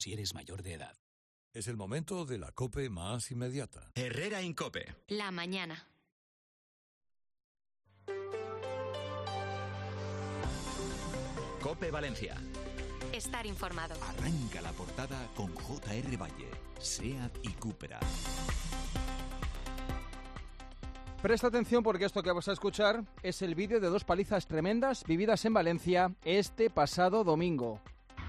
si eres mayor de edad. Es el momento de la COPE más inmediata. Herrera Incope. La mañana. COPE Valencia. Estar informado. Arranca la portada con J.R. Valle, SEAT y Cupra. Presta atención porque esto que vas a escuchar es el vídeo de dos palizas tremendas vividas en Valencia este pasado domingo.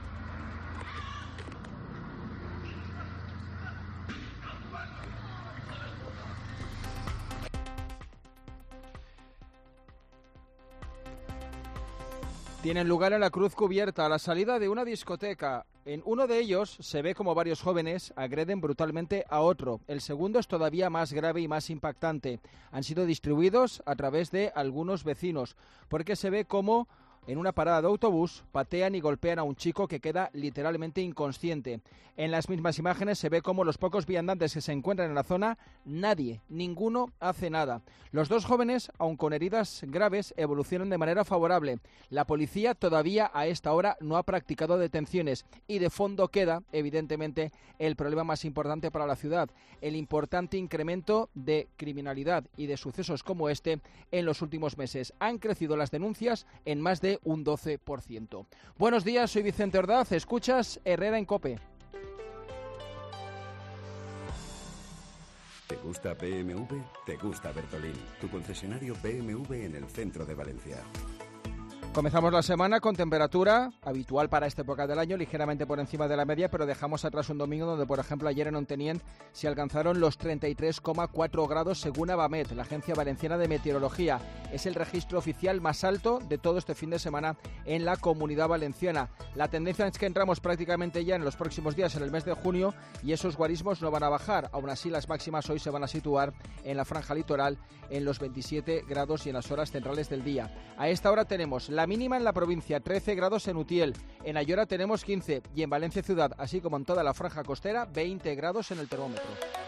Tienen lugar en la Cruz Cubierta, a la salida de una discoteca. En uno de ellos se ve como varios jóvenes agreden brutalmente a otro. El segundo es todavía más grave y más impactante. Han sido distribuidos a través de algunos vecinos, porque se ve como en una parada de autobús patean y golpean a un chico que queda literalmente inconsciente. En las mismas imágenes se ve como los pocos viandantes que se encuentran en la zona, ninguno hace nada. Los dos jóvenes, aun con heridas graves, evolucionan de manera favorable. La policía todavía a esta hora no ha practicado detenciones y de fondo queda, evidentemente, el problema más importante para la ciudad, el importante incremento de criminalidad y de sucesos como este en los últimos meses. Han crecido las denuncias en más de un 12%. Buenos días, soy Vicente Ordaz, escuchas Herrera en COPE. ¿Te gusta BMW? Te gusta Bertolín, tu concesionario BMW en el centro de Valencia. Comenzamos la semana con temperatura habitual para esta época del año, ligeramente por encima de la media, pero dejamos atrás un domingo donde, por ejemplo, ayer en Ontinyent se alcanzaron los 33,4 grados según Avamet, la Agencia Valenciana de Meteorología. Es el registro oficial más alto de todo este fin de semana en la Comunidad Valenciana. La tendencia es que entramos prácticamente ya en los próximos días, en el mes de junio, y esos guarismos no van a bajar. Aún así, las máximas hoy se van a situar en la franja litoral en los 27 grados y en las horas centrales del día. A esta hora tenemos la mínima en la provincia, 13 grados en Utiel, en Ayora tenemos 15 y en Valencia ciudad, así como en toda la franja costera, 20 grados en el termómetro.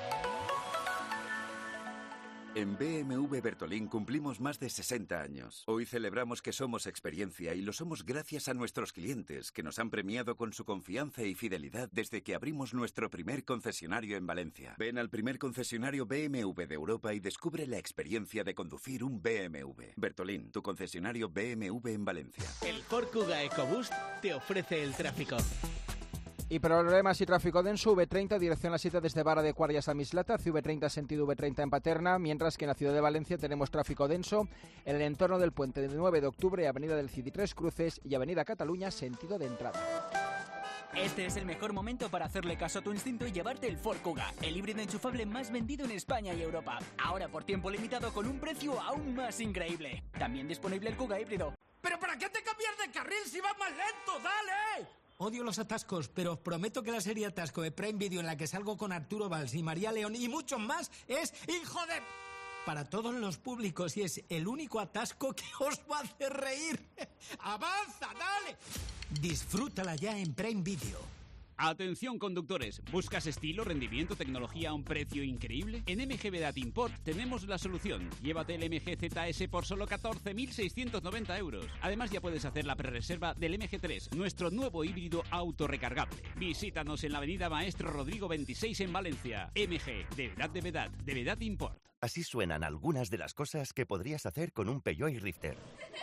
En BMW Bertolín cumplimos más de 60 años. Hoy celebramos que somos experiencia y lo somos gracias a nuestros clientes, que nos han premiado con su confianza y fidelidad desde que abrimos nuestro primer concesionario en Valencia. Ven al primer concesionario BMW de Europa y descubre la experiencia de conducir un BMW. Bertolín, tu concesionario BMW en Valencia. El Ford Kuga EcoBoost te ofrece el tráfico. Y problemas y tráfico denso, V30, dirección a la 7 desde Vara de Guardias a Mislata, V30 sentido V30 en Paterna, mientras que en la ciudad de Valencia tenemos tráfico denso en el entorno del puente del 9 de octubre, Avenida del Cid y Tres Cruces y Avenida Cataluña, sentido de entrada. Este es el mejor momento para hacerle caso a tu instinto y llevarte el Ford Kuga, el híbrido enchufable más vendido en España y Europa. Ahora por tiempo limitado con un precio aún más increíble. También disponible el Kuga híbrido. ¿Pero para qué te cambias de carril si vas más lento? ¡Dale! Odio los atascos, pero os prometo que la serie Atasco de Prime Video en la que salgo con Arturo Valls y María León y muchos más es hijo de... para todos los públicos y es el único atasco que os va a hacer reír. ¡Avanza, dale! Disfrútala ya en Prime Video. Atención conductores, ¿buscas estilo, rendimiento, tecnología a un precio increíble? En MG Vedat Import tenemos la solución. Llévate el MG ZS por solo 14.690 euros. Además ya puedes hacer la prerreserva del MG3, nuestro nuevo híbrido autorrecargable. Visítanos en la avenida Maestro Rodrigo 26 en Valencia. MG, de Vedat Import. Así suenan algunas de las cosas que podrías hacer con un Peugeot iRifter.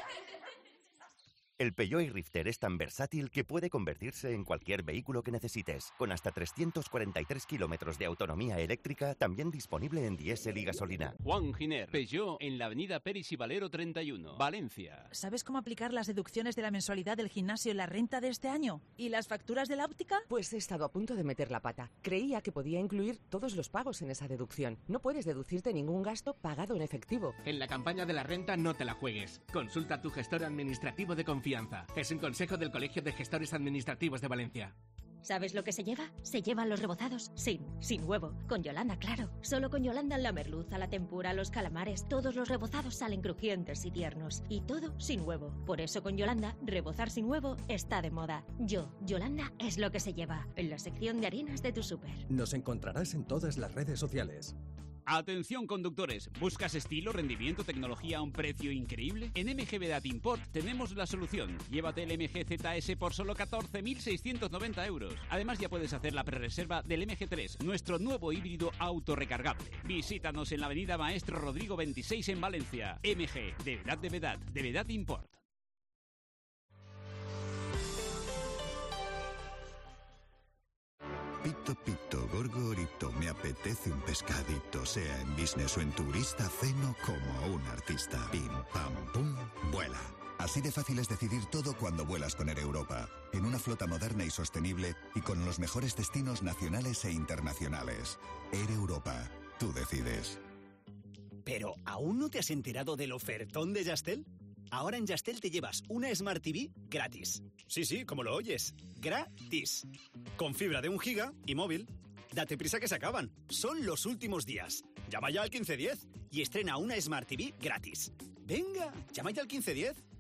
El Peugeot iRifter es tan versátil que puede convertirse en cualquier vehículo que necesites, con hasta 343 kilómetros de autonomía eléctrica, también disponible en diésel y gasolina. Juan Giner, Peugeot en la avenida Peris y Valero 31, Valencia. ¿Sabes cómo aplicar las deducciones de la mensualidad del gimnasio y la renta de este año? ¿Y las facturas de la óptica? Pues he estado a punto de meter la pata. Creía que podía incluir todos los pagos en esa deducción. No puedes deducirte ningún gasto pagado en efectivo. En la campaña de la renta no te la juegues. Consulta a tu gestor administrativo de confianza. Es un consejo del Colegio de Gestores Administrativos de Valencia. ¿Sabes lo que se lleva? Se llevan los rebozados sin huevo. Con Yolanda, claro. Solo con Yolanda la merluza, la tempura, los calamares, todos los rebozados salen crujientes y tiernos. Y todo sin huevo. Por eso con Yolanda, rebozar sin huevo está de moda. Yolanda es lo que se lleva. En la sección de harinas de tu súper. Nos encontrarás en todas las redes sociales. Atención conductores, ¿buscas estilo, rendimiento, tecnología a un precio increíble? En MG Vedat Import tenemos la solución. Llévate el MG ZS por solo 14.690 euros. Además ya puedes hacer la prerreserva del MG3, nuestro nuevo híbrido autorrecargable. Visítanos en la avenida Maestro Rodrigo 26 en Valencia. MG, de Vedat Import. Pito, pito, gorgorito, me apetece un pescadito, sea en business o en turista, ceno como un artista. Pim, pam, pum, vuela. Así de fácil es decidir todo cuando vuelas con Air Europa, en una flota moderna y sostenible y con los mejores destinos nacionales e internacionales. Air Europa, tú decides. ¿Pero aún no te has enterado del ofertón de Yastel? Ahora en Yastel te llevas una Smart TV gratis. Sí, como lo oyes. Gratis. Con fibra de 1 giga y móvil. Date prisa que se acaban. Son los últimos días. Llama ya al 1510 y estrena una Smart TV gratis. Venga, llama ya al 1510.